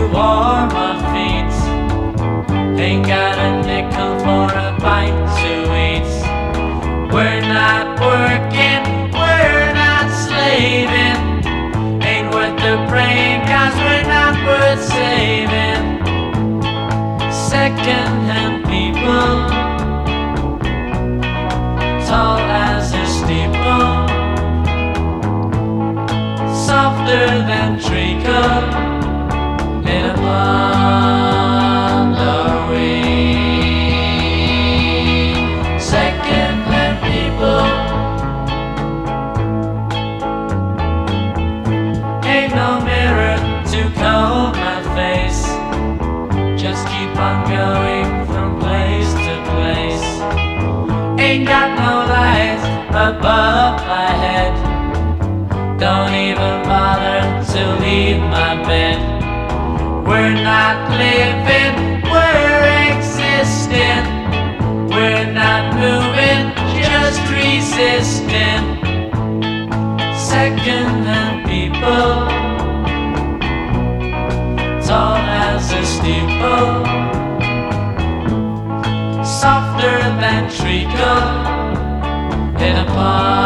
warm our feet. Ain't got a nickel for a bite to eat. We're not working, we're not slaving. Ain't worth the praying, 'cause we're not worth saving. Second-hand people, tall as a steeple, softer than treacle in a pond are we. Second-hand people, ain't no mirror to comb my face. Just keep on going from place to place. Ain't got no light above my head. Don't even bother to leave my bed. We're not living, we're existing. We're not moving, just resisting. Second-hand people, tall as a steeple, softer than treacle in a pond.